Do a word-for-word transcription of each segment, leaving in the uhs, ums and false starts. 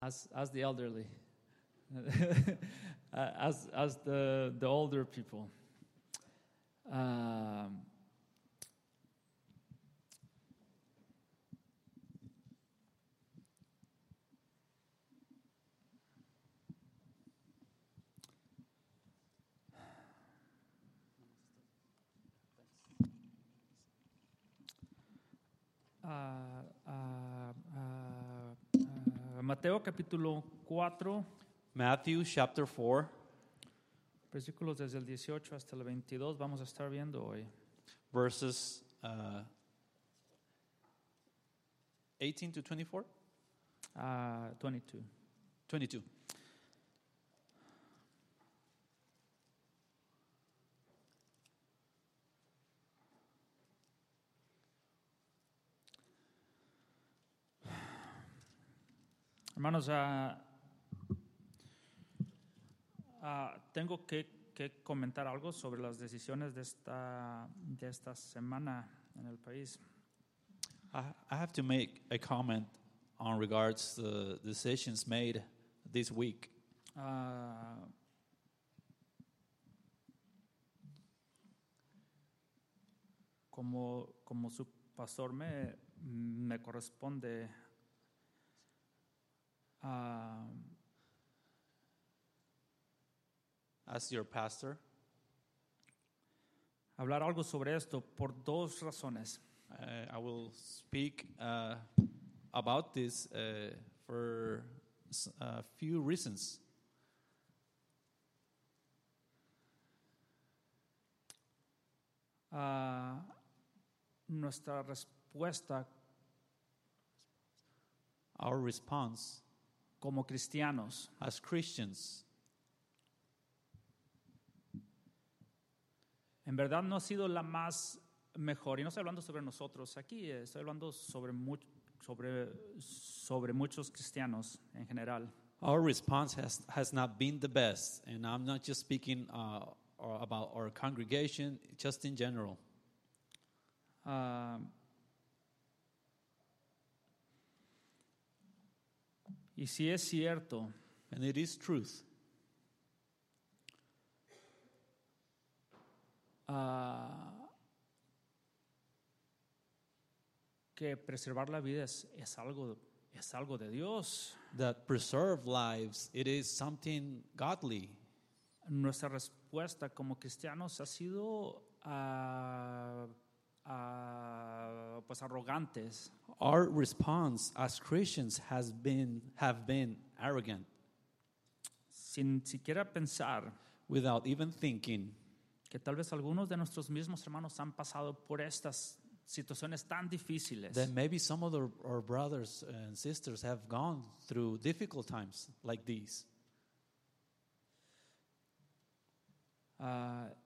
as as the elderly, as as the the older people. Um, Uh, uh, uh, uh, Mateo capítulo cuatro, Matthew chapter four, versículos desde el dieciocho hasta el veintidós, vamos a estar viendo hoy. verses uh, eighteen to twenty-four? Uh, veintidós. twenty-two. Hermanos, uh, uh, tengo que, que comentar algo sobre las decisiones de esta, de esta semana en el país. I, I have to make a comment on regards the decisions made this week. Uh, como, como su pastor me, me corresponde uh, As your pastor, hablar algo sobre esto por dos razones. uh, I will speak uh, about this uh, for s- a few reasons. Uh, nuestra respuesta Our response como cristianos as Christians, en verdad no ha sido la más mejor. Y no estoy hablando sobre nosotros aquí, eh, estoy hablando sobre, mu- sobre, sobre muchos cristianos en general. our response has, has not been the best. And I'm not just speaking uh, or about our congregation, just in general. Ah, y si es cierto And it is truth ah, que preservar la vida es, es algo, es algo de Dios. that preserve lives, it is something godly. Nuestra respuesta como cristianos ha sido ah, ah, pues arrogantes. Our response as Christians has been have been arrogant, Sin siquiera pensar without even thinking que tal vez algunos de nuestros mismos hermanos han pasado por estas situaciones tan difíciles. that maybe some of the, our brothers and sisters have gone through difficult times like these. Ah,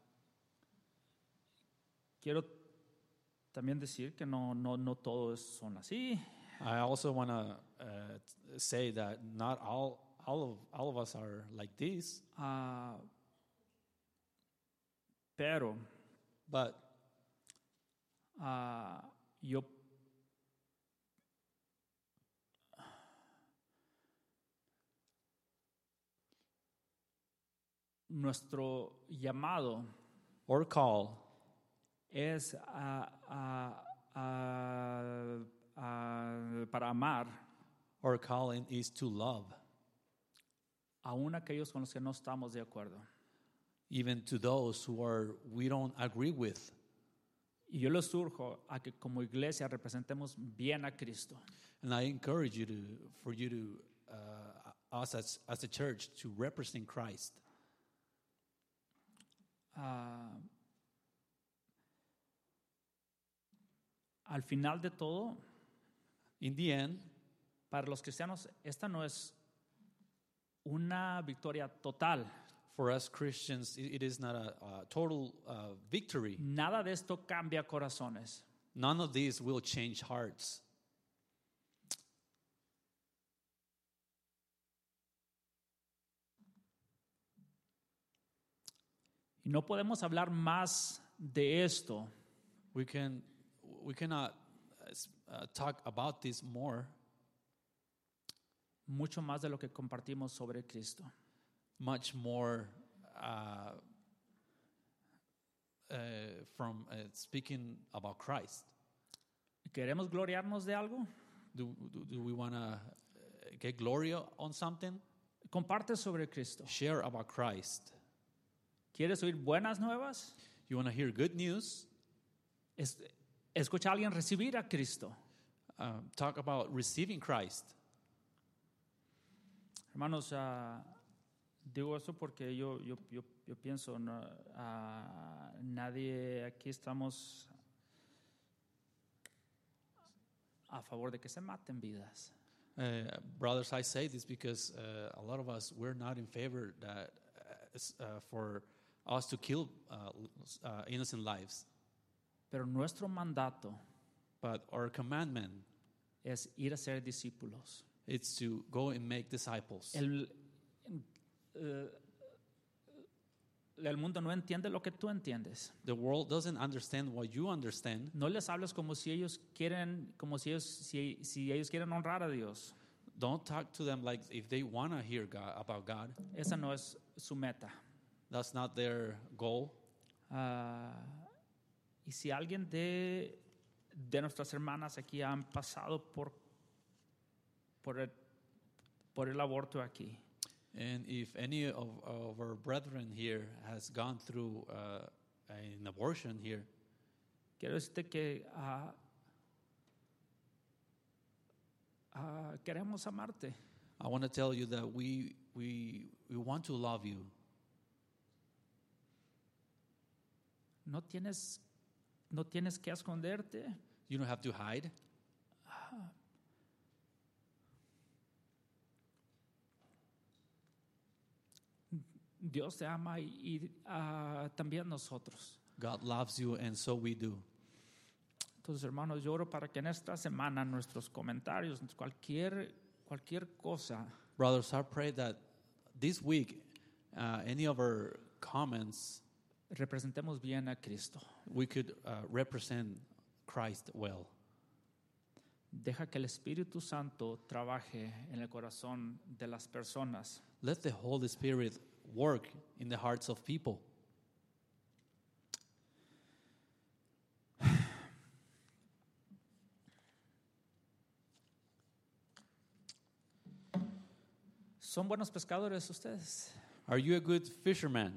quiero también decir que no, no, no todos son así. I also want to uh, t- say that not all all of all of us are like this, Ah, pero but ah, yo nuestro llamado our call es ah, ah, ah, ah, para amar our calling is to love, aún aquellos con los que no estamos de acuerdo. even to those who are we don't agree with. Y yo les urjo a que como iglesia representemos bien a Cristo. And I encourage you to for you to uh, us as as a church to represent Christ. Ah, al final de todo, In the end, para los cristianos, esta no es una victoria total. for us Christians, it, it is not a, a total uh, victory. Nada de esto cambia corazones. None of these will change hearts. Y no podemos hablar más de esto We can we cannot uh, s- uh, talk about this more mucho más de lo que compartimos sobre Cristo. much more uh, uh, from uh, speaking about Christ. ¿Queremos gloriarnos de algo? Do, do, do we want to get glory on something? Comparte sobre Cristo. Share about Christ. ¿Quieres oír buenas nuevas? You want to hear good news? Es- Escucha a alguien recibir a Cristo. Uh, talk about receiving Christ. Hermanos, ah, digo eso porque yo, yo, yo, yo pienso, no, ah, nadie aquí estamos a favor de que se maten vidas. Uh, brothers, I say this because uh, a lot of us, we're not in favor that uh, s- uh, for us to kill uh, uh, innocent lives. Pero nuestro mandato But our commandment es ir a ser discípulos. is to go and make disciples. El, eh, el mundo no entiende lo que tú entiendes. The world doesn't understand what you understand. No les hables como si ellos quieren, como si ellos, si, si ellos quieren honrar a Dios. Don't talk to them like if they want to hear God, about God. Esa no es su meta. That's not their goal. Ah, y si alguien de, de nuestras hermanas aquí han pasado por, por, el, por el aborto aquí, And if any of, of our brethren here has gone through uh, an abortion here, quiero decirte que ah, ah, queremos amarte. I want to tell you that we, we, we want to love you. No tienes, no tienes que esconderte. You don't have to hide. Dios te ama y, y, ah, también nosotros. God loves you, and so we do. Entonces, hermanos, yo oro para que en esta semana nuestros comentarios, cualquier, cualquier cosa, Brothers, I pray that this week, uh, any of our comments, representemos bien a Cristo. we could uh, represent Christ well. Deja que el Espíritu Santo trabaje en el corazón de las personas. Let the Holy Spirit work in the hearts of people. ¿Son buenos pescadores ustedes? Are you a good fisherman?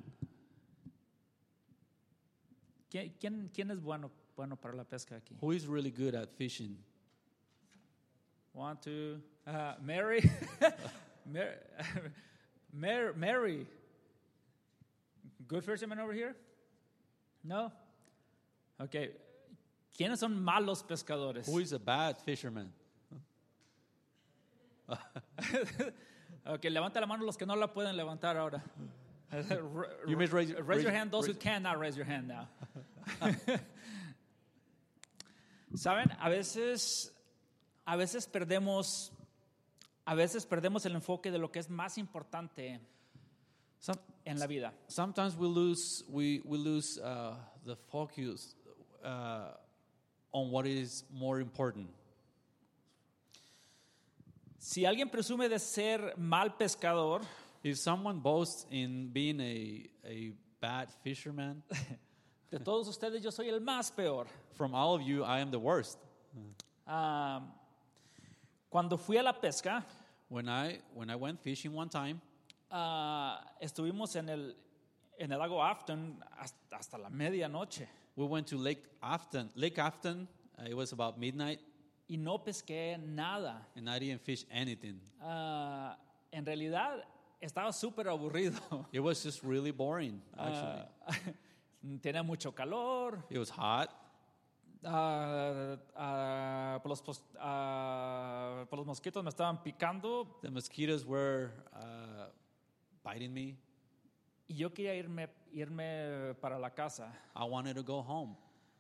¿Quién, quién, quién es bueno, bueno para la pesca aquí? Who is really good at fishing? One, two. Uh, Mary. Mary. Mary. Mary. Good fisherman over here? No? Okay. ¿Quiénes son malos pescadores? Who is a bad fisherman? Okay, levanta la mano los que no la pueden levantar ahora. You may raise- raise raise- your hand, those who raise- cannot raise your hand now. Saben, a veces, a veces perdemos, a veces perdemos el enfoque de lo que es más importante Some, en la vida. sometimes we lose we we lose uh, the focus uh, on what is more important. Si alguien presume de ser mal pescador, If someone boasts in being a a bad fisherman, de todos ustedes yo soy el más peor. from all of you, I am the worst. Ah, cuando fui a la pesca, When I when I went fishing one time, ah, estuvimos en el en el lago Afton hasta, hasta la medianoche we went to Lake Afton. Lake Afton. Uh, it was about midnight, y no pesqué nada. and I didn't fish anything. Ah, en realidad estaba súper aburrido. It was just really boring. Actually, Ah, tenía mucho calor. it was hot. Ah, ah, por, los, pos- ah, por los mosquitos me estaban picando The mosquitoes were uh, biting me. y yo quería irme, irme para la casa. I wanted to go home.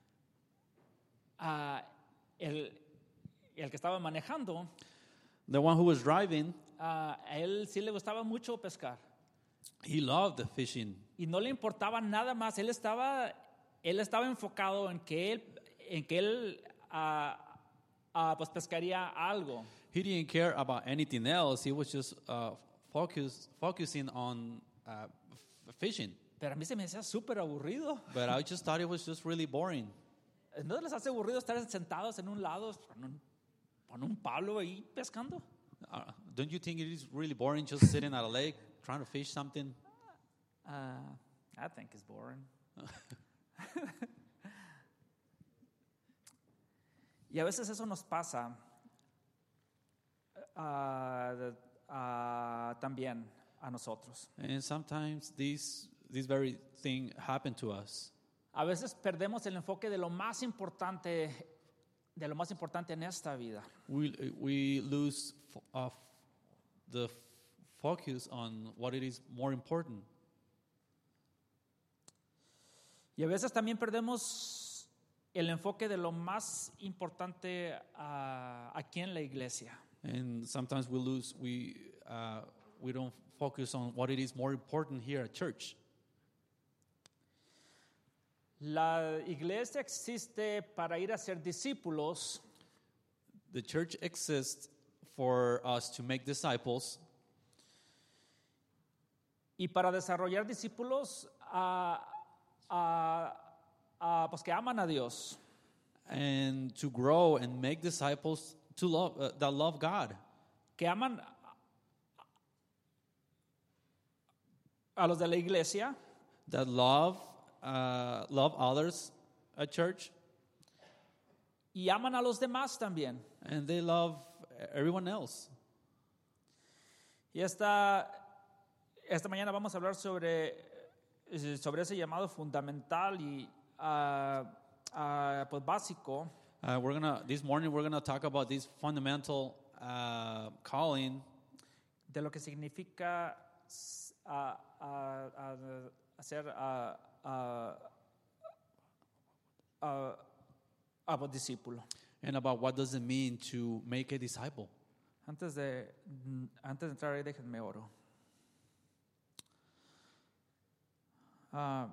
Ah, el, el que estaba manejando, The one who was driving, ah, a él sí le gustaba mucho pescar he loved the fishing. y no le importaba nada más. Él estaba, él estaba enfocado en que él, en que él ah, ah, pues pescaría algo. He didn't care about anything else. He was just uh, focus, focusing on uh, f- fishing. Pero a mí se me hacía súper aburrido. But I just thought it was just really boring. ¿No les hace aburrido estar sentados en un lado con un, con un palo ahí pescando? Uh, don't you think it is really boring just sitting at a lake trying to fish something? Uh, I think it's boring. Y a veces eso nos pasa uh, uh, también a nosotros. And sometimes these this very thing happened to us. A veces perdemos el enfoque de lo más importante, de lo más importante en esta vida. We we lose f- uh, the f- focus on what it is more important. Y a veces también perdemos el enfoque de lo más importante uh, aquí en la iglesia. And sometimes we lose we uh, we don't focus on what it is more important here at church. La iglesia existe para ir a ser discípulos. The church exists for us to make disciples. Y para desarrollar discípulos uh, uh, uh, pues que aman a Dios. And to grow and make disciples to love uh, that love God, Que aman a los de la iglesia. that love uh, love others at church, Y aman a los demás también. and they love everyone else. Y esta, esta mañana vamos a hablar sobre, sobre ese llamado fundamental y uh, uh, pues básico. Uh, we're gonna this morning we're gonna talk about this fundamental uh, calling De lo que significa uh, uh, uh, hacer uh, uh, uh, uh, pues, discípulo. and about what does it mean to make a disciple. Antes de, antes de entrar ahí, déjenme oro. Uh,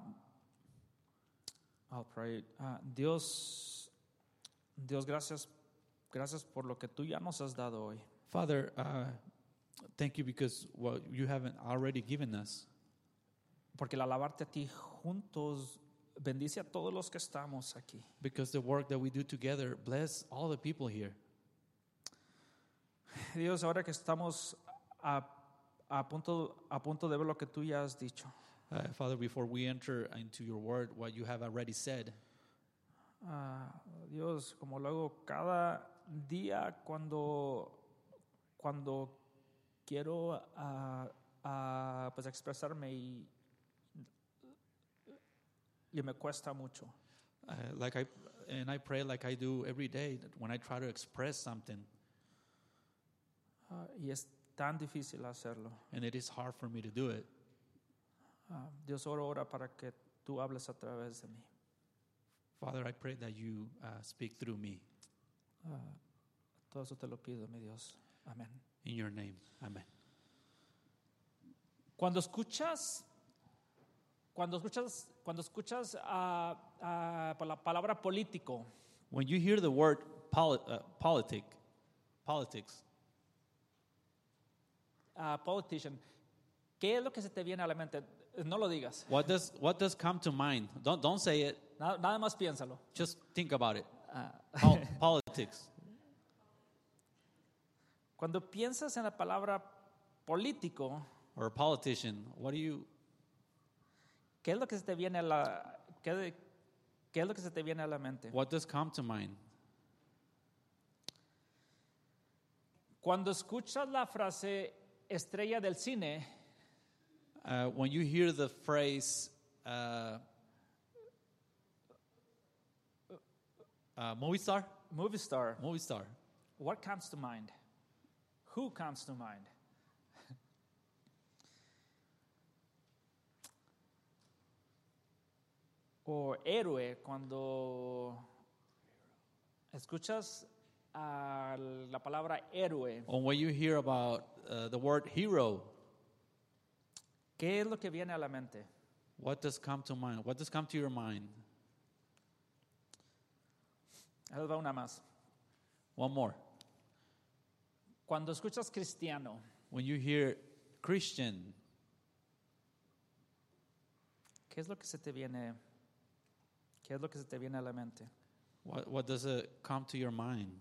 I'll pray. Uh, Dios, Dios, gracias, gracias por lo que tú ya nos has dado hoy. Father, uh, thank you because what you haven't already given us. Porque al alabarte a ti juntos, bendice a todos los que estamos aquí. Because the work that we do together, bless all the people here. Dios, ahora que estamos a, a, punto, a punto de ver lo que tú ya has dicho, Uh, Father, before we enter into your word, what you have already said, ah, Dios, como luego cada día cuando, cuando quiero ah, ah, pues expresarme y, y me cuesta mucho. uh, like I and I pray like I do every day that when I try to express something, Ah, y es tan difícil hacerlo. and it is hard for me to do it. Ah, Dios, oro ahora para que tú hables a través de mí. Father, I pray that you uh, speak through me. Ah, todo eso te lo pido, mi Dios. Amén. In your name, amen. Cuando escuchas, cuando escuchas, cuando escuchas ah, ah, por la palabra político, When you hear the word poli- uh, politic, politics, ah, politician, ¿qué es lo que se te viene a la mente? No lo digas. what does what does come to mind? Don't don't say it. Nada, nada más piénsalo. Just think about it. Ah, Pol- politics. cuando piensas en la palabra político, Or politician. What do you? ¿qué es lo que se te viene a la qué, de- qué es lo que se te viene a la mente? What does come to mind? Cuando escuchas la frase estrella del cine, Uh, when you hear the phrase uh, uh, movie star, movie star, movie star, what comes to mind? Who comes to mind? O héroe, cuando escuchas ah, la palabra héroe, or when you hear about uh, the word hero, ¿qué es lo que viene a la mente? what does come to mind? What does come to your mind? Ahí les va una más. One more. Cuando escuchas cristiano, When you hear Christian, ¿qué es lo que se te viene? ¿Qué es lo que se te viene a la mente? what, what does it come to your mind?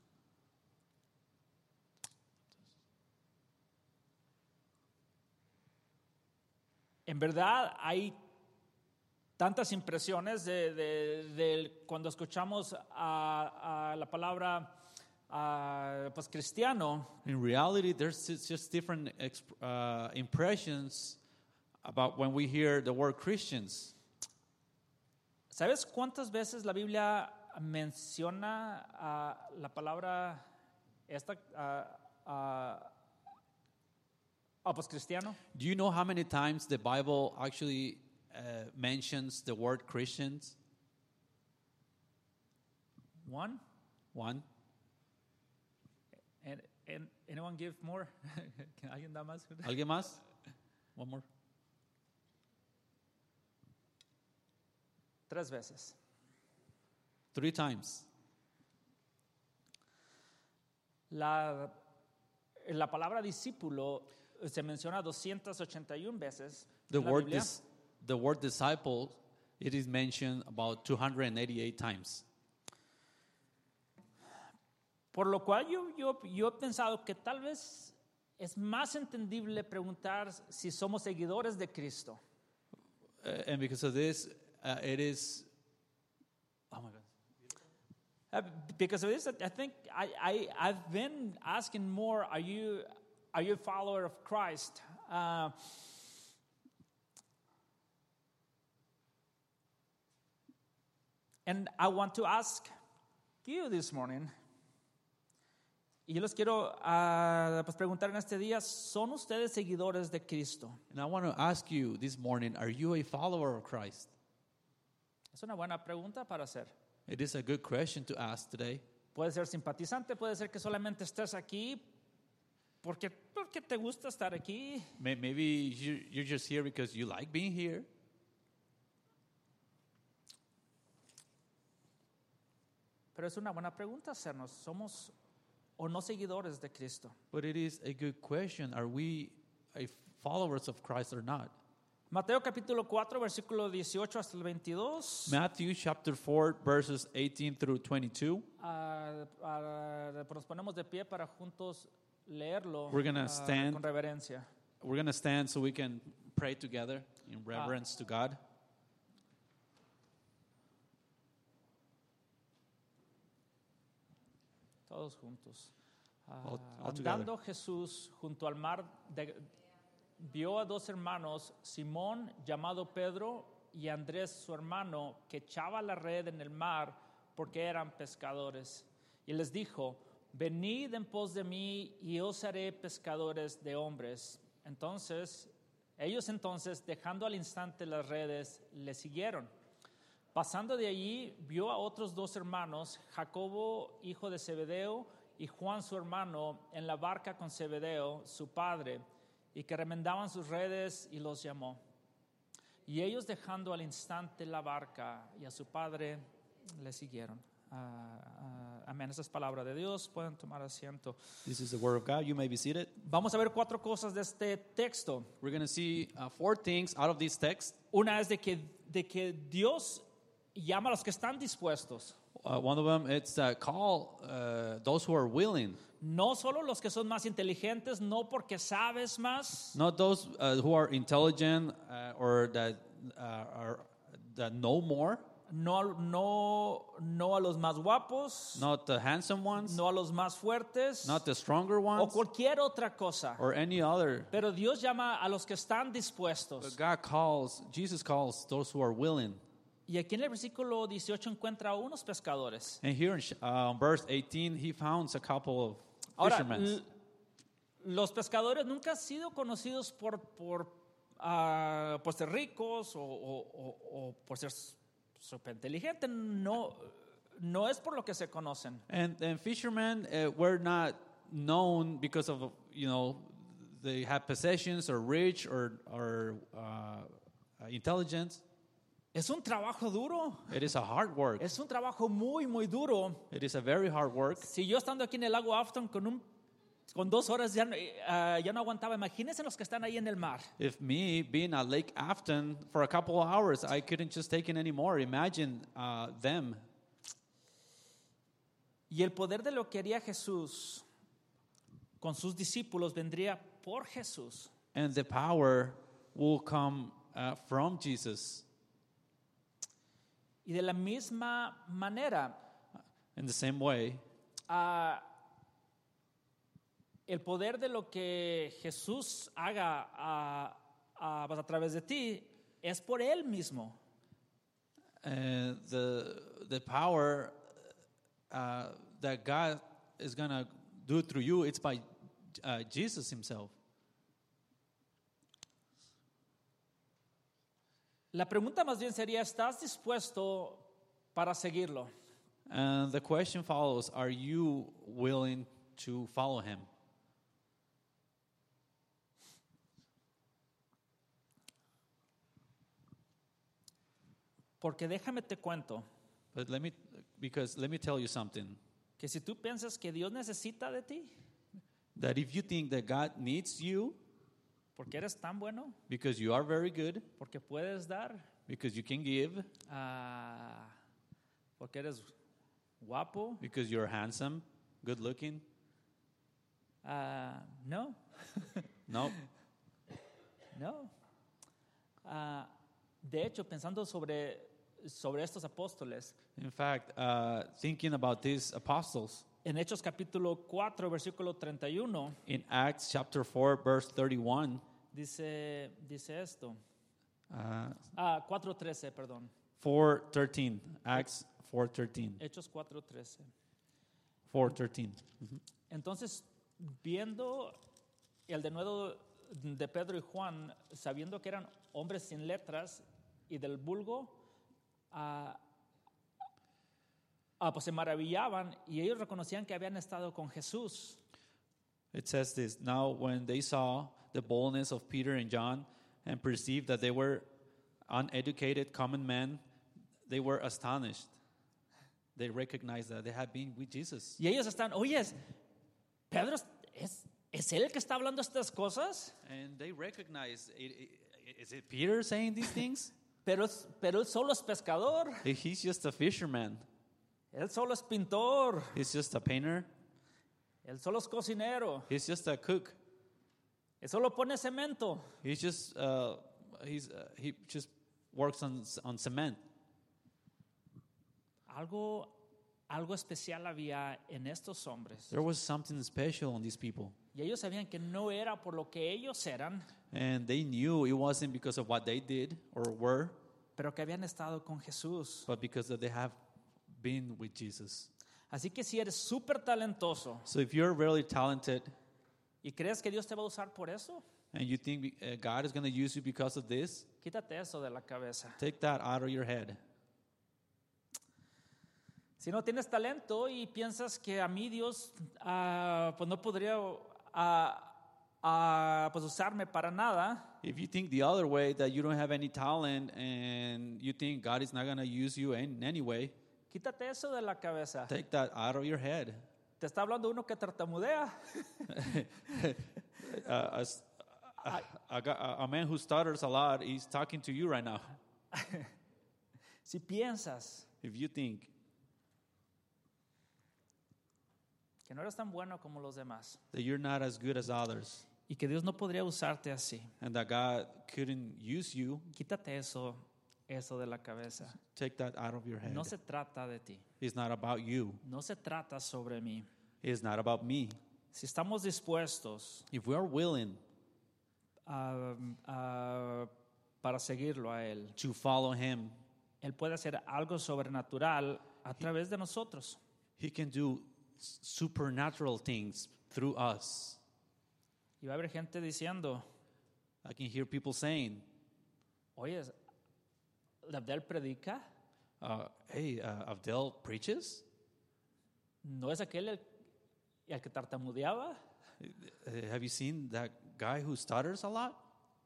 En verdad hay tantas impresiones de, de- de cuando escuchamos a, a la palabra ah, pues cristiano. In reality, there's just just different exp- uh, impressions about when we hear the word Christians. ¿Sabes cuántas veces la Biblia menciona ah, la palabra esta ah, ah, ah, pues cristiano? Do you know how many times the Bible actually uh, mentions the word Christians? One. One. And, and anyone give more? ¿Alguien da más? ¿Alguien más? One more. Tres veces. Three times. La, la palabra discípulo se menciona doscientas ochenta y una veces The en la word Biblia. dis- the word disciple, it is mentioned about two hundred eighty-eight times. Por lo cual yo, yo, yo he pensado que tal vez es más entendible preguntar si somos seguidores de Cristo. Uh, and because of this, uh, it is. Oh my God. Uh, because of this, I think I, I, I've been asking more, are you, are you a follower of Christ? Uh, and I want to ask you this morning, y yo les quiero uh, pues preguntar en este día, ¿son ustedes seguidores de Cristo? And I want to ask you this morning: are you a follower of Christ? Es una buena pregunta para hacer. It is a good question to ask today. Puede ser simpatizante, puede ser que solamente estés aquí porque, porque te gusta estar aquí. May- Maybe you- you're just here because you like being here. Pero es una buena pregunta hacernos, ¿somos o no seguidores de Cristo? But it is a good question: are we a followers of Christ or not? Mateo capítulo cuatro, versículo dieciocho hasta el veintidós. Matthew chapter four, verses eighteen through twenty-two. Ah, ah, nos ponemos de pie para juntos leerlo We're gonna ah, stand. con reverencia. We're going to stand so we can pray together in reverence to God. Todos juntos. Ah, All- all together. andando Jesús junto al mar, de- vio a dos hermanos, Simón llamado Pedro y Andrés su hermano, que echaba la red en el mar porque eran pescadores. Y les dijo, venid en pos de mí y os haré pescadores de hombres. Entonces, ellos entonces, dejando al instante las redes, le siguieron. Pasando de allí, vio a otros dos hermanos, Jacobo, hijo de Zebedeo, y Juan, su hermano, en la barca con Zebedeo, su padre, y que remendaban sus redes, y los llamó. Y ellos, dejando al instante la barca y a su padre, le siguieron. Ah, ah, amén. Esa es palabra de Dios. Pueden tomar asiento. This is the word of God. You may be seated. Vamos a ver cuatro cosas de este texto. We're going to see uh, four things out of this text. Una es de que, de que Dios llama a los que están dispuestos. Uh, one of them, it's uh, call uh, those who are willing, No solo los que son más inteligentes, no porque sabes más, not those uh, who are intelligent uh, or that uh, are that know more, no, no, no a los más guapos, not the handsome ones, no a los más fuertes, not the stronger o ones, cualquier otra cosa. or any other. Pero Dios llama a los que están But dispuestos. God calls, Jesus calls those who are willing. Y aquí en el versículo dieciocho encuentra a unos pescadores. And here in uh, verse eighteen, he founds a couple of Ahora, fishermen. l- los pescadores nunca han sido conocidos por, por, ah, por ser ricos o, o- o- o por ser súper inteligentes. No, no es por lo que se conocen. And, and fishermen uh, were not known because of, you know, they had possessions or rich or, or uh, intelligence. Es un trabajo duro. It is a hard work. Es un trabajo muy, muy duro. It is a very hard work. Si yo estando aquí en el lago Afton con un con dos horas ya, no- ah, ya no aguantaba. Imagínense los que están ahí en el mar. If me being at Lake Afton for a couple of hours, I couldn't just take it anymore. Imagine uh, them. Y el poder de lo que haría Jesús con sus discípulos vendría por Jesús. And the power will come uh, from Jesus. Y de la misma manera, In the same way, ah, el poder de lo que Jesús haga ah, ah, pues a través de ti es por Él mismo. uh, the the power uh, that God is gonna do through you, it's by uh, Jesus Himself. La pregunta más bien sería, ¿estás dispuesto para seguirlo? And the question follows: are you willing to follow Him? Porque déjame te cuento But let me, because let me tell you something. que si tú piensas que Dios necesita de ti, That if you think that God needs you porque eres tan bueno, because you are very good, porque puedes dar, because you can give, ah, porque eres guapo, because you're handsome, good looking, ah, no, no. no. Ah, de hecho, pensando sobre, sobre estos apóstoles, In fact, uh, thinking about these apostles, en Hechos capítulo cuatro, versículo treinta y uno, in Acts chapter four, verse thirty-one, dice, dice esto. uh, Ah, cuatro trece, perdón. four thirteen, Acts four thirteen, Hechos cuatro trece. four thirteen. Entonces, viendo el denuedo de Pedro y Juan, sabiendo que eran hombres sin letras y del vulgo, ah, ah, pues se maravillaban y ellos reconocían que habían estado con Jesús. It says this: now when they saw the boldness of Peter and John and perceived that they were uneducated common men, they were astonished. They recognized that they had been with Jesus. Y ellos están, oye, Pedro, ¿es, ¿es él el que está hablando estas cosas? And they recognized, i- i- is it Peter saying these things? Pero, es- pero él solo es pescador, He's just a fisherman. él solo es pintor, He's just a painter. él solo es cocinero, He's just a cook. él solo pone cemento. He's just uh, he's uh, he just works on on cement. Algo, algo especial había en estos hombres. There was something special on these people, Y ellos sabían que no era por lo que ellos eran, and they knew it wasn't because of what they did or were, pero que habían estado con Jesús. but because that they have been with Jesus. Así que si eres súper talentoso So if you're really talented y crees que Dios te va a usar por eso, and you think uh, God is going to use you because of this, quítate eso de la cabeza. take that out of your head. Si no tienes talento y piensas que a mí Dios ah, pues no podría ah, ah, pues usarme para nada, If you think the other way, that you don't have any talent and you think God is not going to use you in any way, quítate eso de la cabeza. take that out of your head. Te está hablando uno que tartamudea. Uh, as- a, a, a- a man who stutters a lot, he's talking to you right now. Si piensas If you think que no eres tan bueno como los demás that you're not as good as others y que Dios no podría usarte así, and that God couldn't use you, quítate eso, eso de la cabeza. take that out of your head. No se trata de ti, It's not about you. no se trata sobre mí. It's not about me. Si estamos dispuestos If we are willing a- a- para seguirlo a Él, to follow Him, Él puede hacer algo sobrenatural a través de nosotros. He can do s- supernatural things through us. Y va a haber gente diciendo, I can hear people saying, oye, ¿Abdel predica? uh, hey, uh, Abdel preaches? ¿No es aquel el, el que tartamudeaba? Uh, have you seen that guy who stutters a lot?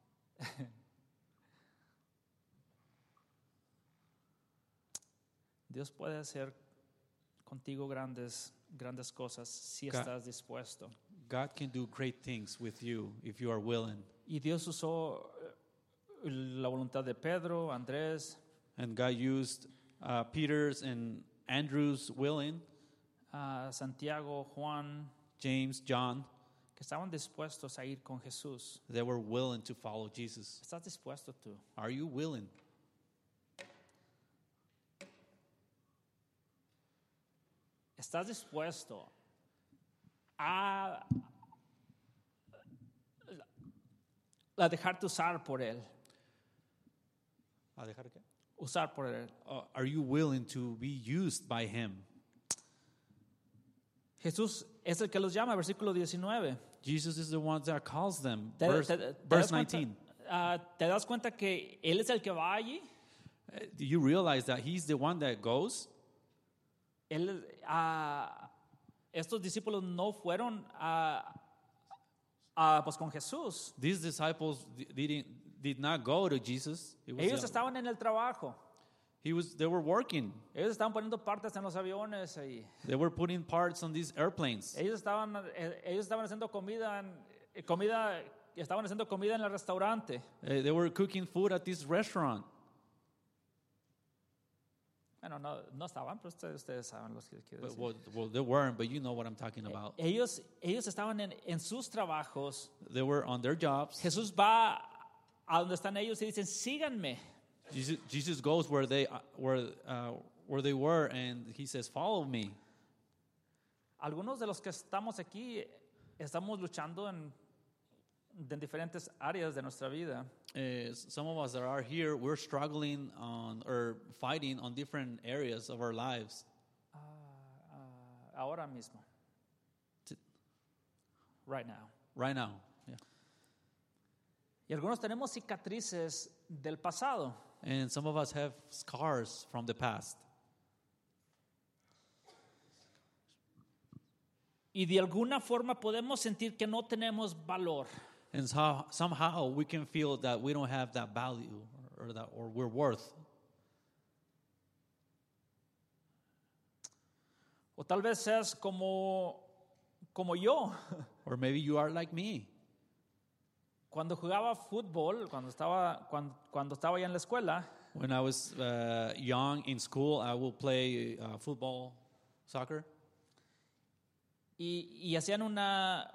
Dios puede hacer contigo grandes, grandes cosas si Ga- estás dispuesto. God can do great things with you if you are willing. Y Dios usó eh, la voluntad de Pedro, Andrés, And God used uh, Peter's and Andrew's willing, a Santiago, Juan, James, John. que estaban dispuestos a ir con Jesús. They were willing to follow Jesus. ¿Estás dispuesto tú? Are you willing? ¿Estás dispuesto a, a dejarte usar por Él? ¿A dejar qué? Usar por Él. Uh, are you willing to be used by Him? Jesús es el que los llama, versículo diecinueve. Jesus is the one that calls them. ¿Te, Verse, te- te verse das cuenta, nineteen. ah, ¿Te das cuenta que Él es el que va allí? Uh, Do you realize that He's the one that goes? Él, ah, estos discípulos no fueron a, a, pues con Jesús. These disciples di- didn't, did not go to Jesus. It was Ellos the- estaban en el trabajo. he was, they were working. Ellos estaban poniendo partes en los aviones ahí. They were putting parts on these airplanes. Ellos estaban, eh, ellos estaban haciendo comida, en, eh, comida, estaban haciendo comida en el restaurante. Uh, they were cooking food at this restaurant. Bueno, no, no estaban, pero ustedes, ustedes saben los que quiero But, decir. well, well, they weren't, but you know what I'm talking about. Ellos, ellos estaban en, en sus trabajos. They were on their jobs. Jesús va a donde están ellos y dicen, síganme. Jesus, Jesus goes where they uh, where uh, where they were, and he says, "Follow me." Algunos de los que estamos aquí estamos luchando en, en diferentes áreas de nuestra vida. Uh, some of us that are here, we're struggling on or fighting on different areas of our lives. Ah, ah, ahora mismo. T- Right now. Right now, yeah. Y algunos tenemos cicatrices del pasado. And some of us have scars from the past, Y de alguna forma podemos sentir que no tenemos valor. and so, somehow we can feel that we don't have that value or, or that or we're worth. O tal vez seas como, como yo. Or maybe you are like me. Cuando jugaba fútbol, cuando estaba, cuando, cuando estaba ya en la escuela, When I was uh, young in school, I would play uh, football, soccer. y, y hacían una...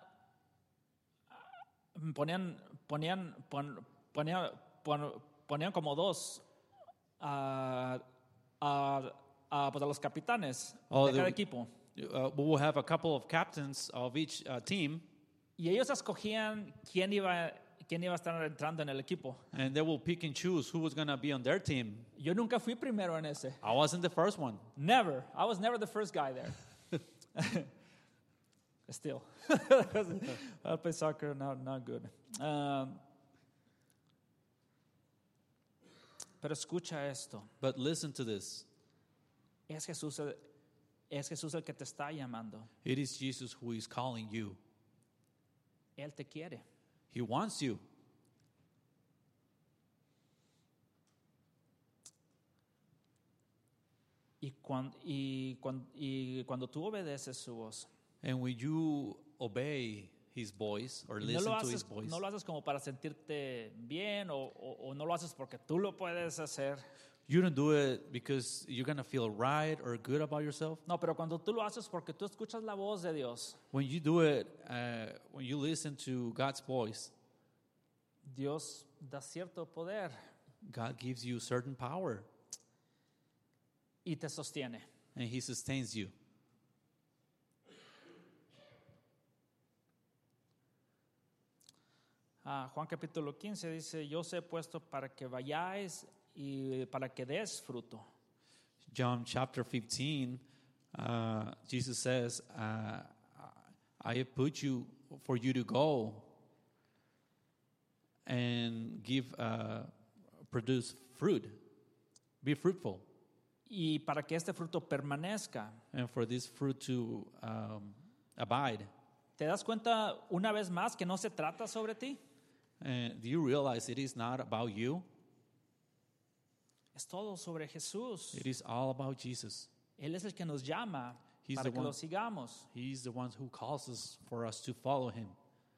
Ponían, ponían, pon- ponían, pon- ponían como dos a, a, a, pues a los capitanes Oh, de the- cada equipo. Uh, we will have a couple of captains of each uh, team, Y ellos escogían quién iba, quién iba a estar entrando en el equipo. and they will pick and choose who was going to be on their team. Yo nunca fui primero en ese. I wasn't the first one. Never. I was never the first guy there. Still. I play soccer, not, not good. Um, pero escucha esto. But listen to this. Es Jesús, el- es Jesús el que te está llamando. It is Jesus who is calling you. Él te quiere. He wants you. Y, cuan- y, cuan- y cuando tú obedeces su voz, And when you obey his voice or y no listen lo, to his haces, voice, no lo haces como para sentirte bien o, o- o no lo haces porque tú lo puedes hacer. you don't do it because you're going to feel right or good about yourself. No, pero cuando tú lo haces porque tú escuchas la voz de Dios, When you do it, uh, when you listen to God's voice, Dios da cierto poder God gives you certain power y te sostiene. and he sustains you. Ah, Juan capítulo quince dice, yo os he puesto para que vayáis y para que des fruto. John chapter fifteen, uh, Jesus says, uh, I have put you for you to go and give, uh, produce fruit. Be fruitful. Y para que este fruto permanezca. And for this fruit to um, abide. ¿Te das cuenta una vez más que no se trata sobre ti? And do you realize it is not about you? Es todo sobre Jesús. It is all about Jesus. Él es el que nos llama. He's para the que one. lo sigamos. He's the one who calls us for us to follow him.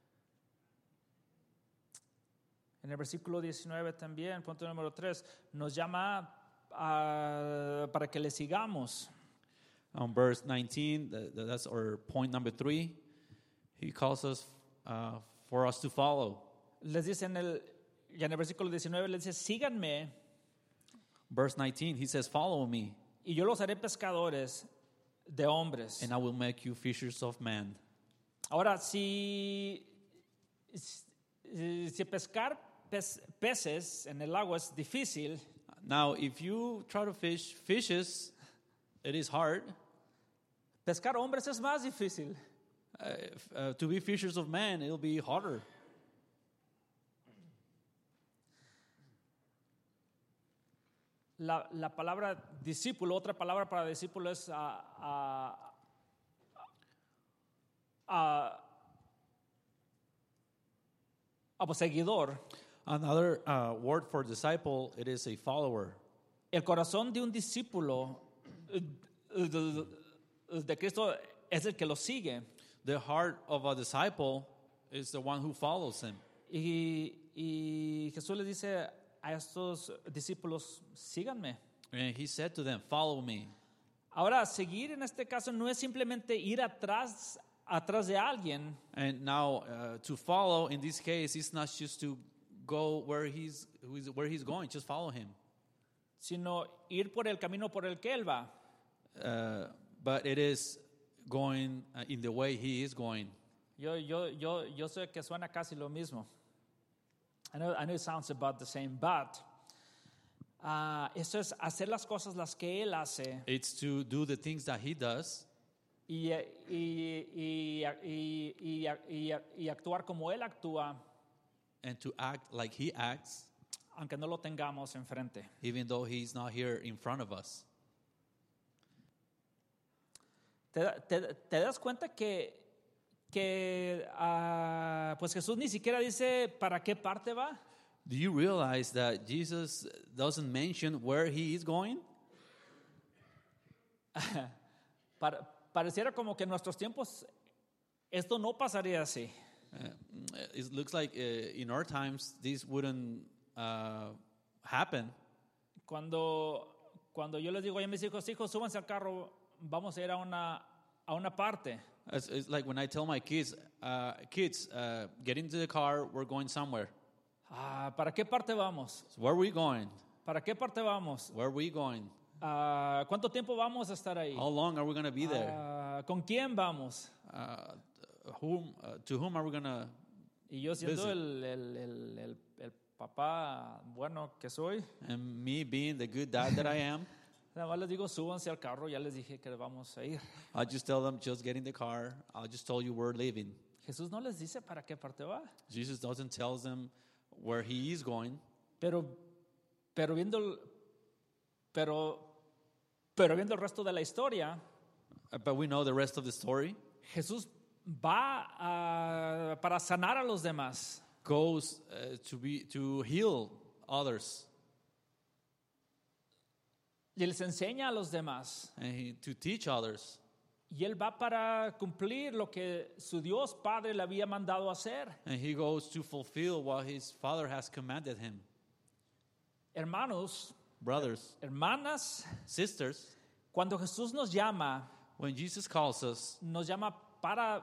En el versículo diecinueve también, punto número tres, nos llama ah, para que le sigamos. On verse nineteen, th- th- that's our point number three. He calls us uh, for us to follow. Les dice en el, y en el versículo diecinueve, les dice, síganme Verse nineteen, he says, "Follow me, y yo los haré pescadores de hombres. and I will make you fishers of men." Ahora, si, si pescar pez- peces en el agua es difícil, Now, if you try to fish fishes, it is hard. pescar hombres es más difícil. Uh, if, uh, to be fishers of men, it'll be harder. La, la palabra discípulo, otra palabra para discípulo es ah, ah, ah, ah, pues, seguidor. Another uh, word for disciple, it is a follower. El corazón de un discípulo eh, de, de Cristo es el que lo sigue. The heart of a disciple is the one who follows him. Y, y Jesús le dice a estos discípulos, síganme. And he said to them, "Follow me." Ahora, seguir en este caso no es simplemente ir atrás, atrás de alguien, And now, uh, to follow in this case is not just to go where he's who is- where he's going. Just follow him. sino ir por el camino por el que Él va. Uh, but it is going uh, in the way he is going. Yo, yo, yo, yo sé que suena casi lo mismo. I know, I know it sounds about the same, but uh, eso es hacer las cosas las que Él hace It's to do the things that he does y, y, y, y, y, y, y actuar como Él actúa, and to act like he acts, aunque no lo tengamos enfrente. even though he's not here in front of us. ¿Te, te, te das cuenta que, que uh, pues Jesús ni siquiera dice para qué parte va? Do you realize that Jesus doesn't mention where he is going? Para, pareciera como que en nuestros tiempos esto no pasaría así. Uh, it looks like uh, in our times this wouldn't uh, happen. Cuando, cuando yo les digo a mis hijos, hijos, súbanse al carro, vamos a ir a una, a una parte. It's, it's like when I tell my kids, uh, kids, uh, get into the car, we're going somewhere. Ah, ¿para qué parte vamos? So where are we going? ¿Para qué parte vamos? Where are we going? Ah, ¿cuánto tiempo vamos a estar ahí? How long are we going to be there? Ah, ¿con quién vamos? Uh, whom, uh, to whom are we going to? Y yo siendo Visit. el, el, el, el, el papá bueno que soy, And me being the good dad that I am, nada más les digo, súbanse al carro, ya les dije que vamos a ir. I just tell them, just get in the car. I just told you we're leaving. Jesús no les dice para qué parte va, Jesus doesn't tell them where he is going. pero, pero, viendo, el- pero, pero viendo el resto de la historia, Uh, But we know the rest of the story. Jesús va a- para sanar a los demás. Goes uh, to be to heal others Y Él les enseña a los demás. and he, to teach others. Y Él va para cumplir lo que su Dios Padre le había mandado hacer. And he goes to fulfill what his father has commanded him. Hermanos, Brothers, hermanas, sisters, cuando Jesús nos llama, when Jesus calls us, nos llama para,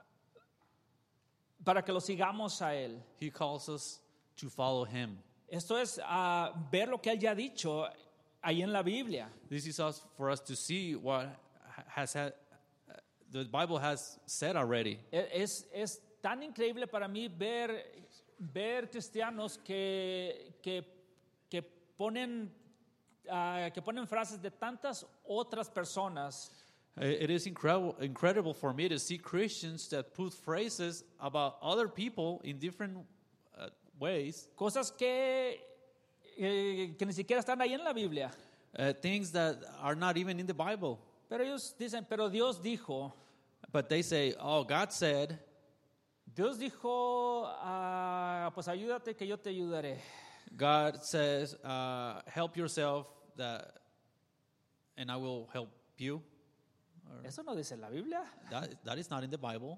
para que lo sigamos a Él. he calls us to follow him. Esto es ah, ver lo que Él ya ha dicho ahí en la Biblia. This is us for us to see what ha- has had, uh, the Bible has said already. E- Es, es tan increíble para mí ver, ver cristianos que, que, que, ponen, ah, que ponen frases de tantas otras personas Uh, It is incredible, incredible for me to see Christians that put phrases about other people in different uh, ways, cosas que, eh, que ni siquiera están ahí en la Biblia. uh, things that are not even in the Bible. Pero ellos dicen, pero Dios dijo, But they say, oh, God said, Dios dijo, ah, pues ayúdate que yo te ayudaré. God says, uh, help yourself, that, and I will help you. Or- Eso no dice la Biblia. that, that is not in the Bible.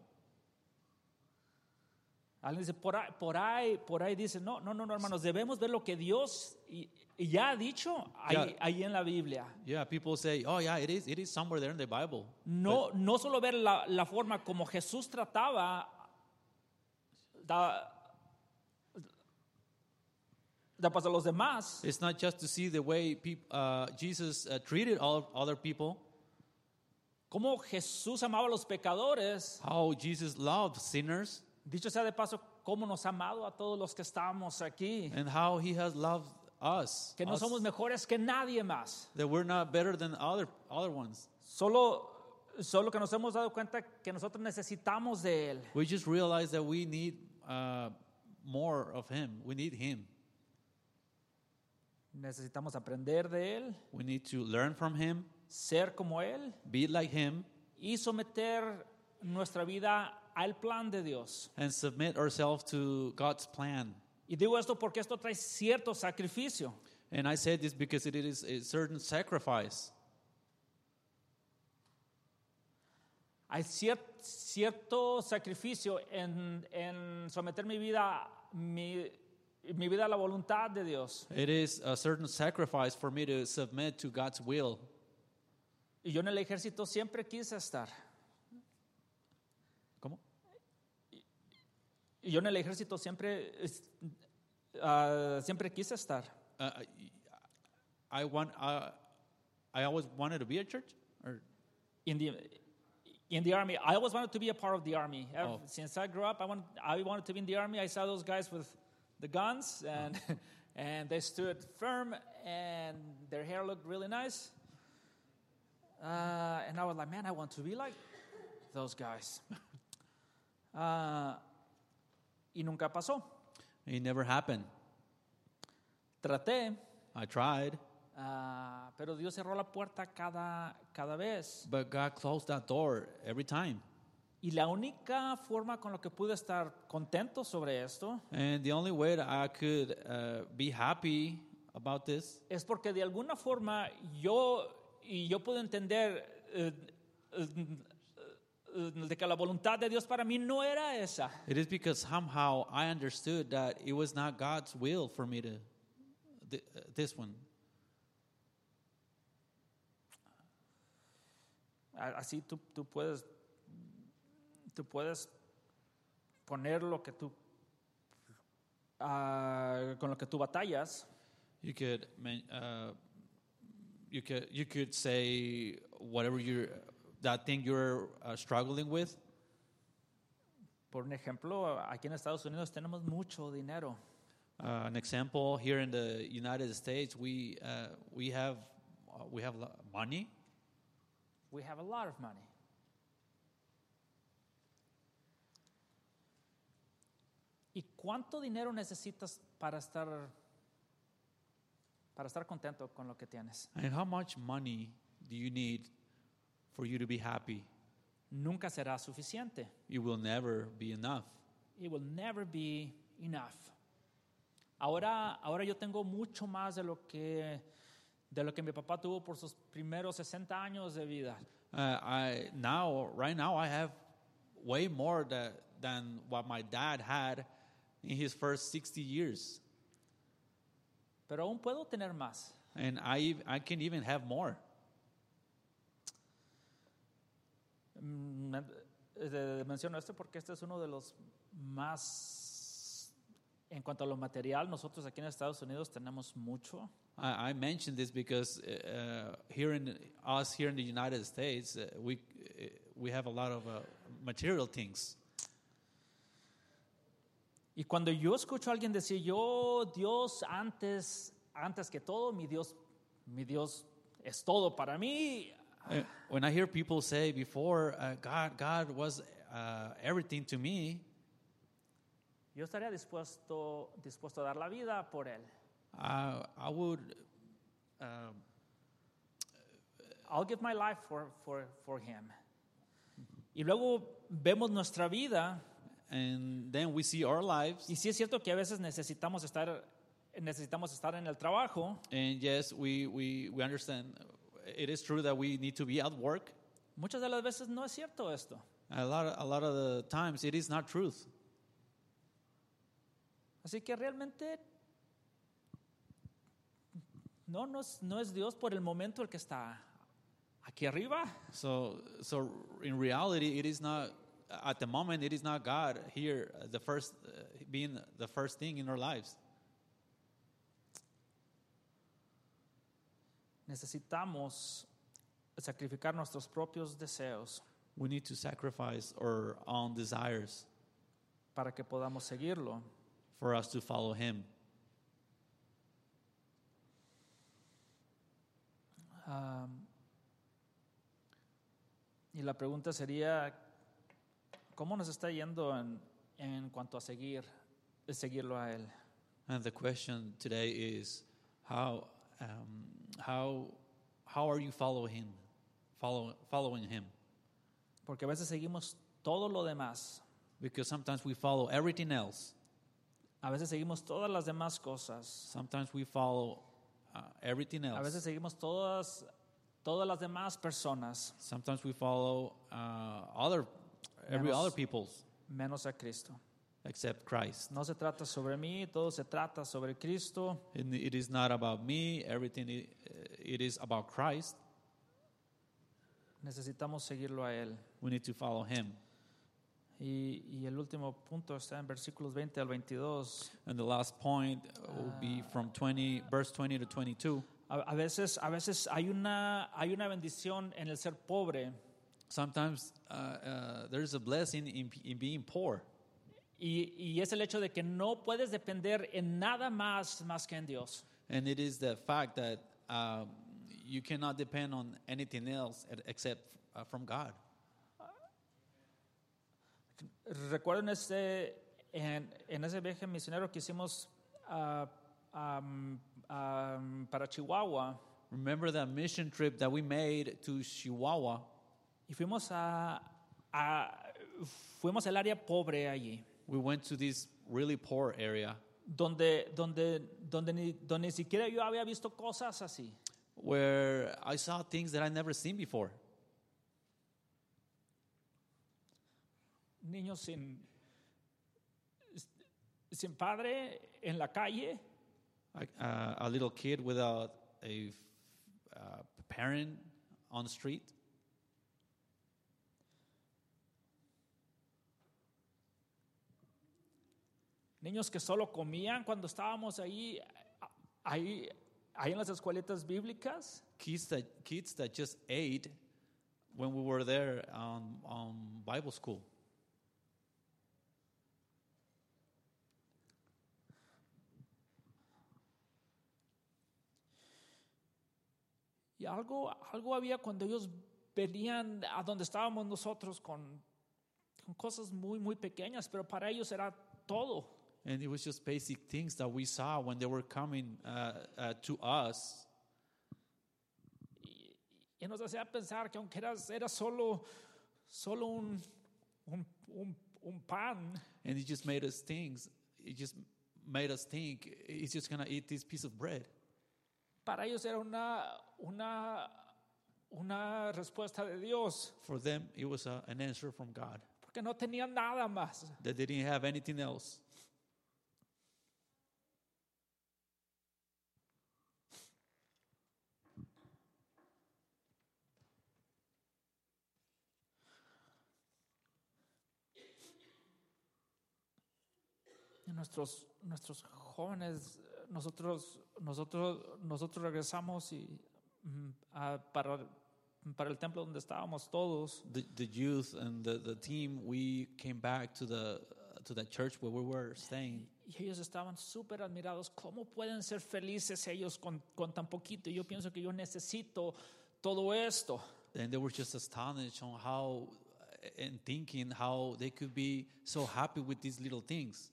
Alguien dice, por ahí, por ahí, por ahí dice, no, no, no, no, hermanos, debemos ver lo que Dios y- y ya ha dicho ahí, Ya. ahí en la Biblia. Yeah, people say, oh yeah, it is, it is somewhere there in the Bible. No, no solo ver la, la forma como Jesús trataba da, da, pues, a los demás, It's not just to see the way peop, uh, Jesus uh, treated all other people, cómo Jesús amaba a los pecadores. how Jesus loved sinners, Dicho sea de paso, cómo nos ha amado a todos los que estamos aquí. and how he has loved us. Que no us, somos mejores que nadie más. that we're not better than other other ones. Solo, solo que nos hemos dado cuenta que nosotros necesitamos de Él. We just realize that we need uh, more of him. We need him. Necesitamos aprender de Él, We need to learn from him, ser como Él be like him, y someter nuestra vida al plan de Dios. and submit ourselves to God's plan. Y digo esto porque esto trae cierto sacrificio. And I say this because it is a certain sacrifice. Hay cier- cierto sacrificio en, en someter mi vida, mi, mi vida a la voluntad de Dios. It is a certain sacrifice for me to submit to God's will. Y yo en el ejército siempre quise estar. ¿Cómo? Y yo en el ejército siempre, es- ah, siempre quise estar. Uh, I want. Uh, I always wanted to be at church. Or In the, in the army, I always wanted to be a part of the army. Ever- Oh. Since I grew up, I, want, I wanted to be in the army. I saw those guys with the guns, and, and they stood firm, and their hair looked really nice. Uh, and I was like, man, I want to be like those guys. Uh, y nunca pasó. it never happened. Traté, I tried, ah, pero Dios cerró la puerta cada, cada vez. but God closed that door every time. Y la única forma con la que pude estar contento sobre esto And the only way that I could uh, be happy about this es porque de alguna forma yo, y yo puedo entender eh, eh, eh, de que la voluntad de Dios para mí no era esa. it is because somehow I understood that it was not God's will for me to th- uh, this one. A- Así tú, tú puedes tú puedes poner lo que tú ah, con lo que tú batallas. You could men- uh, you could you could say whatever you're that thing you're uh, struggling with. Por un ejemplo, aquí en Estados Unidos tenemos mucho dinero. Uh, an example here in the United States, we uh, we have uh, we have lo- money. We have a lot of money. ¿Y cuánto dinero necesitas para estar para estar contento con lo que tienes? And how much money do you need for you to be happy? Nunca será suficiente. It will never be enough. It will never be enough. Ahora, ahora yo tengo mucho más de lo que de lo que mi papá tuvo por sus primeros sesenta años de vida. Uh, I now right now I have way more that, than what my dad had in his first sixty years, Pero aún puedo tener más. and I ev- I can even have more. Mm, eh, Menciono esto porque este es uno de los más, en cuanto a lo material, nosotros aquí en Estados Unidos tenemos mucho. I, I mentioned this because uh, here in us here in the United States, uh, we uh, we have a lot of uh, material things. Y cuando yo escucho a alguien decir, yo, Dios, antes, antes que todo, mi Dios, mi Dios es todo para mí, Uh, when I hear people say before, uh, God God was uh, everything to me, yo estaría dispuesto, dispuesto a dar la vida por Él. uh, I would. Uh, I'll give my life for, for, for Him. Y luego vemos nuestra vida, and then we see our lives, y sí es cierto que a veces necesitamos estar, necesitamos estar en el trabajo, and yes, we, we, we understand. It is true that we need to be at work, Muchas de las veces no es cierto esto. A lot, of, a lot of the times, it is not truth. Así que realmente no, no, es, no es Dios por el momento el que está aquí arriba. So, so in reality, it is not. At the moment, it is not God here, uh, the first, uh, being the first thing in our lives. Necesitamos sacrificar nuestros propios deseos We need to sacrifice our own desires para que podamos seguirlo. for us to follow Him. Um, y la pregunta sería, ¿cómo nos está yendo en, en cuanto a seguir, seguirlo a Él? And the question today is, how, um, how, how are you following Him? Follow, following Him? Porque a veces seguimos todo lo demás. Because sometimes we follow everything else. A veces seguimos todas las demás cosas. Sometimes we follow uh, everything A veces else. seguimos todas, todas las demás personas, Sometimes we follow uh, other, every Menos- other people's menos a Cristo. except Christ. No se trata sobre mí, todo se trata sobre Cristo. And it is not about me. Everything i- it is about Christ. Necesitamos seguirlo a Él. We need to follow Him. Y, y el último punto está en versículos veinte al veintidós. And the last point will be from twenty, verse twenty to twenty-two. A, a veces, a veces hay una, hay una bendición en el ser pobre Sometimes uh, uh, there is a blessing in, in being poor. y, y es el hecho de que no puedes depender en nada más más que en Dios. And it is the fact that um, you cannot depend on anything else except uh, from God. Recuerdo ese, en, en ese viaje misionero que hicimos ah, am, am, para Chihuahua Remember that mission trip that we made to Chihuahua? y fuimos a, a fuimos al área pobre allí, We went to this really poor area donde donde donde ni, donde ni siquiera yo había visto cosas así. where I saw things that I never seen before. Niños sin sin padre en la calle, Like, uh, a little kid without a uh, parent on the street. niños que solo comían cuando estábamos ahí ahí ahí en las escuelitas bíblicas. Kids that kids that just ate when we were there on, on Bible school. Y algo, algo había cuando ellos venían a donde estábamos nosotros con, con cosas muy, muy pequeñas, pero para ellos era todo. And it was just basic things that we saw when they were coming uh, uh, to us. Y, y nos hacía pensar que aunque era, era solo, solo un, un, un, un pan, And it just made us think, it just made us think, he's just going to eat this piece of bread. para ellos era una, una, una respuesta de Dios, For them, it was a, an answer from God. porque no tenían nada más. That they didn't have anything else. Y nuestros, nuestros jóvenes, nosotros, nosotros, nosotros regresamos y, mm, a- para, para el templo donde estábamos todos. The, the youth and the, the team, we came back to the, to the church where we were staying. Y ellos estaban súper admirados. ¿Cómo pueden ser felices ellos con, con tan poquito? Y yo pienso que yo necesito todo esto. And they were just astonished on how, and thinking how they could be so happy with these little things.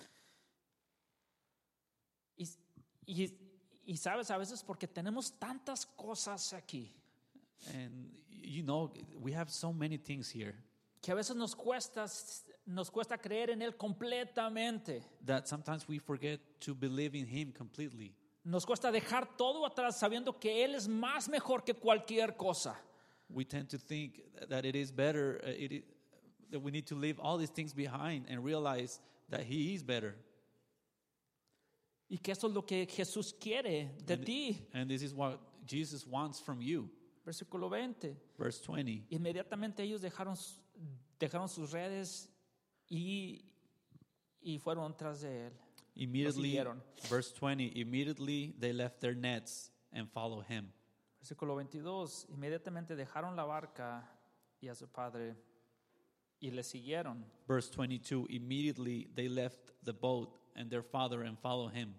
Y, y, y sabes, a veces porque tenemos tantas cosas aquí, And you know, we have so many things here que a veces nos cuesta, nos cuesta creer en Él completamente. that sometimes we forget to believe in Him completely. Nos cuesta dejar todo atrás sabiendo que Él es más mejor que cualquier cosa. we tend to think that it is better, uh, it, i- that we need to leave all these things behind and realize that He is better. Y que eso es lo que Jesús quiere de And- ti. And this is what Jesus wants from you. Versículo veinte. Verse twenty. Inmediatamente ellos dejaron, su- dejaron sus redes y, y fueron tras de él. Immediately, siguieron. verse twenty, immediately they left their nets and followed Him. Versículo veintidós. Inmediatamente dejaron la barca y a su padre y le siguieron. Verse twenty-two, immediately they left the boat and their father and followed Him.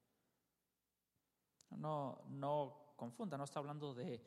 No, no confunda, no está hablando de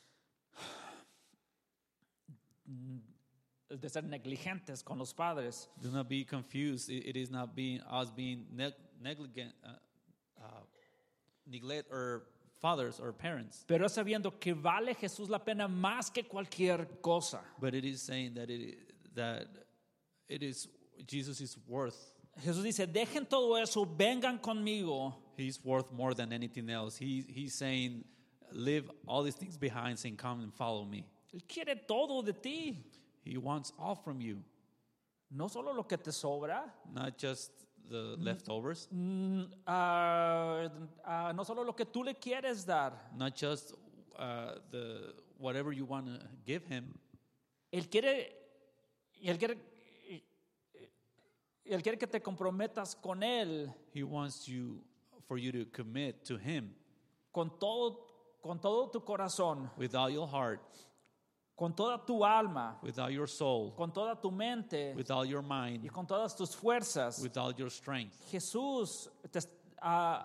de ser negligentes con los padres. Do not be confused. It, it is not being us being neg- negligent, uh, uh, neglect or fathers or parents, Pero es sabiendo que vale Jesús la pena más que cualquier cosa. but it is saying that it that it is Jesus is worth. Jesús dice, dejen todo eso, vengan conmigo. He's worth more than anything else. He he's saying, leave all these things behind, saying, come and follow me. Él quiere todo de ti. He wants all from you, No solo lo que te sobra, not just the leftovers, mm, ah, ah, no solo lo que tú le quieres dar. not just uh, the whatever you want to give him. Él quiere, y él quiere, y- y él quiere que te comprometas con él, He wants you for you to commit to him con todo, con todo tu corazón, with all your heart, con toda tu alma, with all your soul, con toda tu mente with all your y mind, con todas tus fuerzas. with all your strength. Jesús te, ah,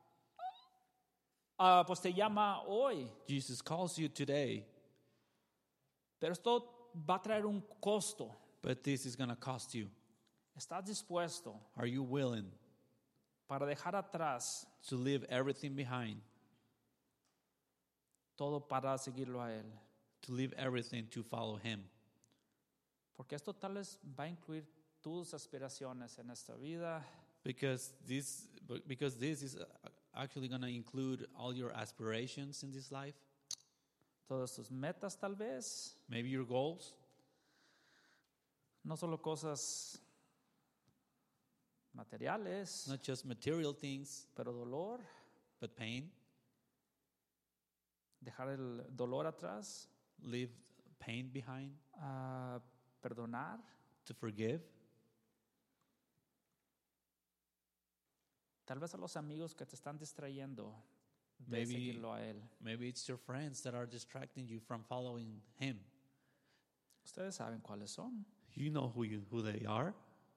ah, pues te llama hoy, Jesus calls you today, pero esto va a traer un costo. but this is going to cost you. ¿Estás dispuesto Are you willing para dejar atrás to leave everything behind, todo para seguirlo a Él? to leave everything to follow him? Porque esto tal vez va a incluir tus aspiraciones en esta vida, Because this because this is uh, actually going to include all your aspirations in this life, todas tus metas tal vez, maybe your goals, no solo cosas materiales, not just material things, pero dolor, but pain. dejar el dolor atrás, Leave pain behind, ah, perdonar, to forgive. tal vez a los amigos que te están distrayendo de Maybe- seguirlo a Él. Maybe it's your friends that are distracting you from following him. Ustedes saben cuáles son. You know who you who they are.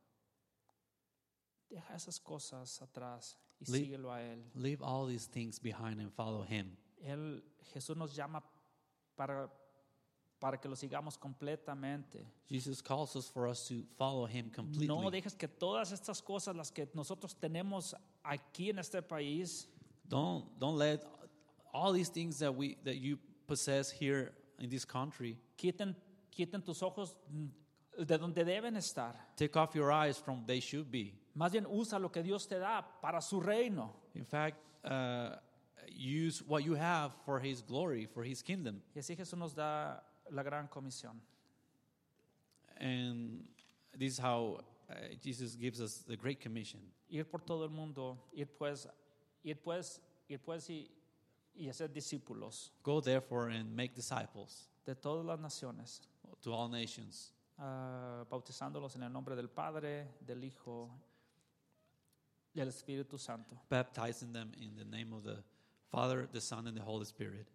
Deja esas cosas atrás y Le- síguelo a Él. Leave all these things behind and follow him. Él, Jesús nos llama para, para que lo sigamos completamente. Jesus calls us for us to follow him completely. No dejes que todas estas cosas, las que nosotros tenemos aquí en este país, Don't don't let all these things that we that you possess here in this country quiten, quiten tus ojos de donde deben estar. take off your eyes from they should be. Más bien usa lo que Dios te da para su reino. In fact, uh, use what you have for his glory, for his kingdom. Y así Jesús nos da la gran comisión. And this is how uh, Jesus gives us the Great Commission. Ir por todo el mundo, ir pues, ir pues, ir pues y, y hacer discípulos Go therefore and make disciples de todas las naciones, to all nations, ah, bautizándolos en el nombre del Padre, del Hijo y del Espíritu Santo. baptizing them in the name of the Father, the Son, and the Holy Spirit.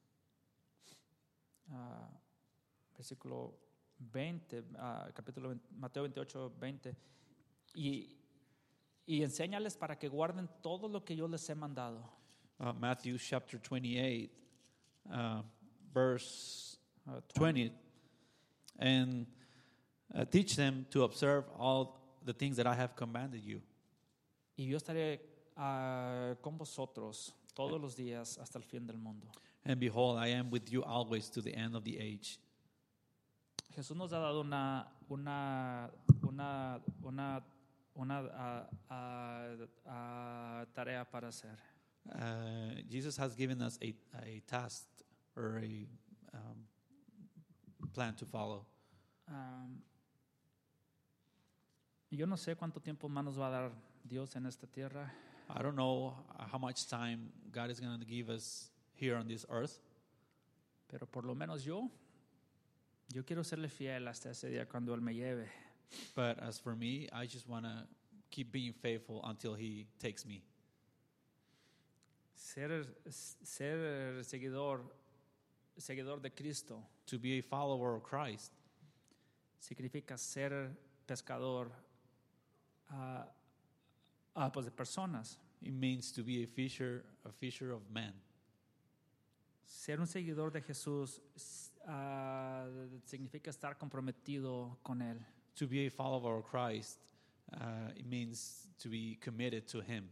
Ah, versículo veinte, ah, capítulo veinte, Mateo veintiocho, veinte. Y, y enséñales para que guarden todo lo que yo les he mandado. Uh, Matthew chapter twenty-eight, uh, verse Ah, twenty, and uh, teach them to observe all the things that I have commanded you. Y yo estaré ah, con vosotros todos los días hasta el fin del mundo. And behold, I am with you always to the end of the age. Jesús nos ha dado una, una, una, una, una ah, ah, ah, tarea para hacer. Uh, Jesus has given us a, a task or a um, plan to follow. Um, yo no sé cuánto tiempo más nos va a dar Dios en esta tierra, I don't know how much time God is going to give us here on this earth, pero por lo menos yo, yo quiero serle fiel hasta ese día cuando Él me lleve. but as for me, I just want to keep being faithful until He takes me. Ser, ser seguidor, seguidor de Cristo To be a follower of Christ significa ser pescador ah, ah, pues de personas. it means to be a fisher, a fisher of men. Ser un seguidor de Jesús ah, significa estar comprometido con Él. To be a follower of Christ, uh, it means to be committed to Him,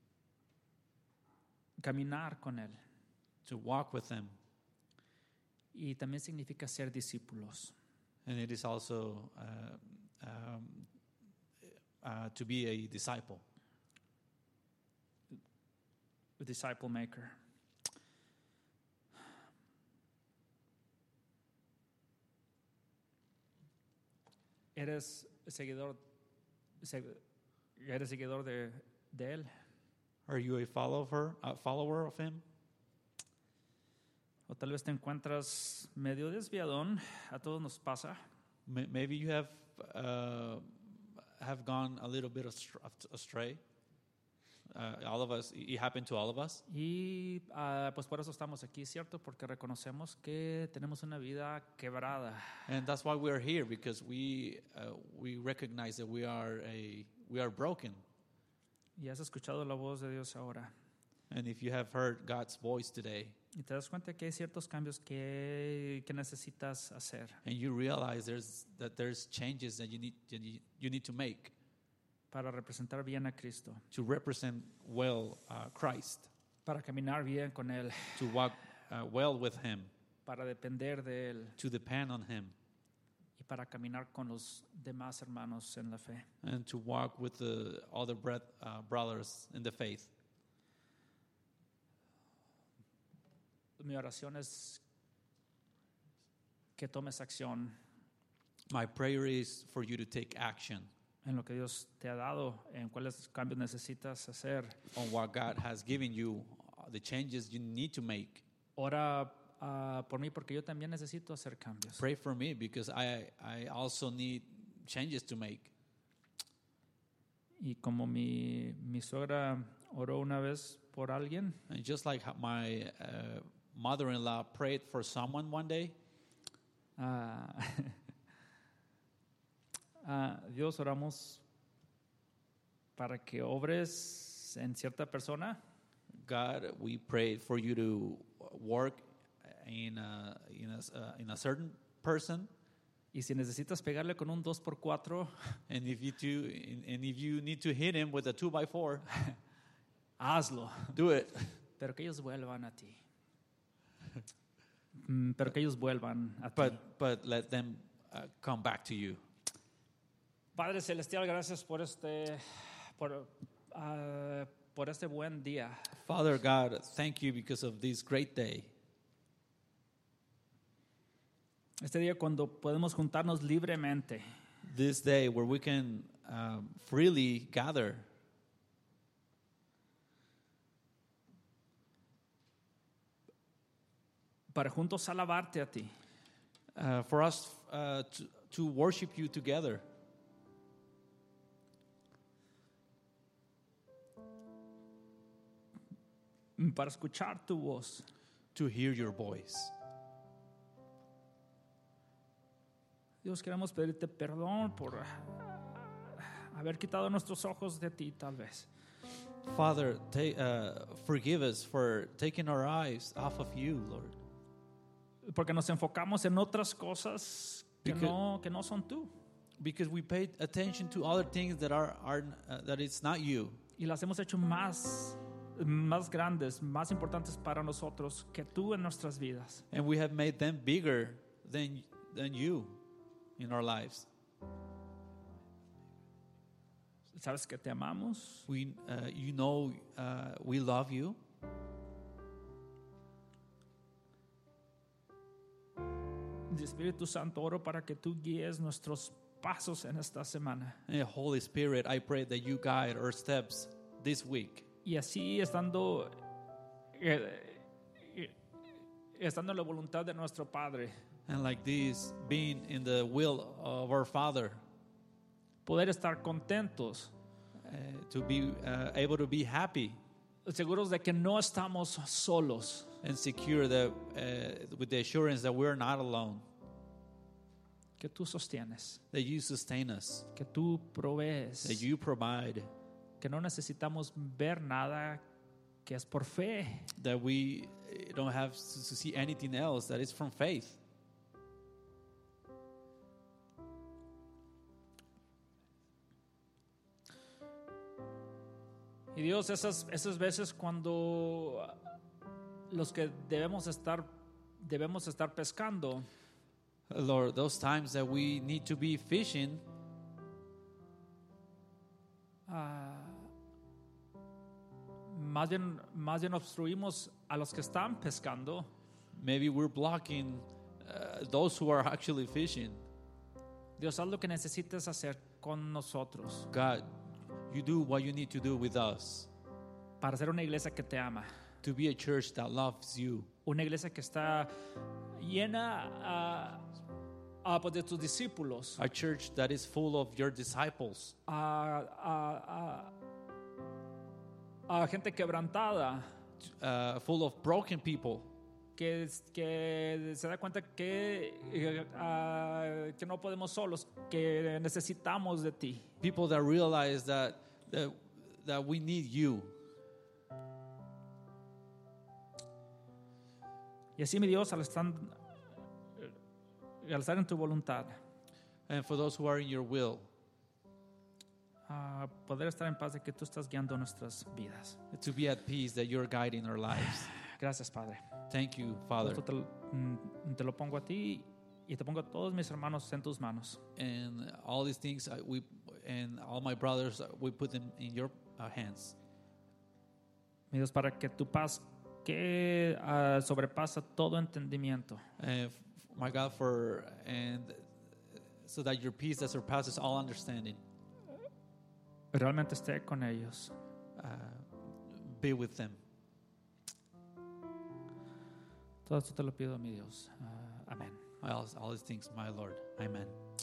Caminar con Él. to walk with Him, Y también significa ser discípulos. and it is also uh, um, uh, to be a disciple. A disciple maker. Eres seguidor, seg- eres seguidor de, de Él. Are you a follower, a follower of Him? O tal vez te encuentras medio desviadón, a todos nos pasa. May- Maybe you have uh, have gone a little bit astr- astray. Uh, all of us, it happened to all of us, Y ah, pues por eso estamos aquí, ¿cierto? Porque reconocemos que tenemos una vida quebrada. and that's why we are here, because we uh, we recognize that we are a we are broken. Y has escuchado la voz de Dios ahora. And if you have heard God's voice today, Y te das cuenta que hay ciertos cambios que, que necesitas hacer and you realize there's that there's changes that you need that you, you need to make para representar bien a Cristo, to represent well uh, Christ, para caminar bien con Él, to walk uh, well with Him, para depender de Él to depend on Him, y para caminar con los demás hermanos en la fe. and to walk with the other breath, uh, brothers in the faith. Mi oración es que tomes acción My prayer is for you to take action en lo que Dios te ha dado, en cuáles cambios necesitas hacer. on what God has given you, uh, the changes you need to make. Ora ah, por mí porque yo también necesito hacer cambios. Pray for me, because I I also need changes to make. Y como mi, mi suegra oró una vez por alguien, And just like how my uh, mother-in-law prayed for someone one day, ah, ah, Dios, oramos para que obres en cierta persona God, we prayed for you to work in a, in a, uh, in a certain person, y si necesitas pegarle con un dos por cuatro, and if you do, and if you need to hit him with a two by four, hazlo, do it. pero que ellos vuelvan a ti. Mm, pero que ellos vuelvan a ti. But but let them uh, come back to you. Padre Celestial, gracias por este, por, ah, por este buen día. Father God, thank you because of this great day. Este día cuando podemos juntarnos libremente This day where we can um, freely gather para juntos alabarte a ti. uh, for us uh, to, to worship you together. Para escuchar tu voz. To hear your voice. Dios, queremos pedirte perdón por ah, haber quitado nuestros ojos de ti, tal vez. Father, ta- uh, forgive us for taking our eyes off of you, Lord. Porque nos enfocamos en otras cosas que, Because- no, que no son tú. Because we paid attention to other things that are, are uh, that it's not you. Y las hemos hecho más, más grandes, más importantes para nosotros que tú en nuestras vidas. And we have made them bigger than, than you in our lives. Sabes que te amamos. We, uh, you know, uh, we love you. Espíritu Santo, oro para que tú guíes nuestros pasos en esta semana. And Holy Spirit, I pray that you guide our steps this week. Y así estando, eh, eh, estando en la voluntad de nuestro Padre, And like this, being in the will of our Father, poder estar contentos, uh, to be uh, able to be happy seguros de que no estamos solos, and secure that uh, with the assurance that we're not alone, que tú sostienes, that you sustain us, que tú provees, that you provide, que no necesitamos ver nada, que es por fe. that we don't have to see anything else, that is from faith. Y Dios, esas, esas veces cuando los que debemos estar, debemos estar pescando, Lord, those times that we need to be fishing, ah, más bien, más bien obstruimos a los que están pescando, maybe we're blocking uh, those who are actually fishing. Dios, haz lo que necesites hacer con nosotros God, you do what you need to do with us para ser una iglesia que te ama, to be a church that loves you, una iglesia que está llena ah, ah, pues de tus discípulos, a church that is full of your disciples, a, a, a, a gente quebrantada, uh, full of broken people, que, que se da cuenta que, eh, ah, que no podemos solos, que necesitamos de ti. people that realize that that, that we need you. Y así, mi Dios, al estar, al estar en tu voluntad, And for those who are in your will, a poder estar en paz de que tú estás guiando nuestras vidas. to be at peace that you're guiding our lives. Gracias, Padre. Thank you, Father. Esto te, mm, te lo pongo a ti y te pongo a todos mis hermanos en tus manos. And all these things, uh, we and all my brothers, uh, we put them in your uh, hands. Mi Dios, para que tu paz que ah, sobrepasa todo entendimiento, And f- my God, for and so that your peace that surpasses all understanding, realmente esté con ellos. uh, be with them. Todo esto te lo pido, mi Dios. Ah, amén. All, all these things, my Lord. Amen.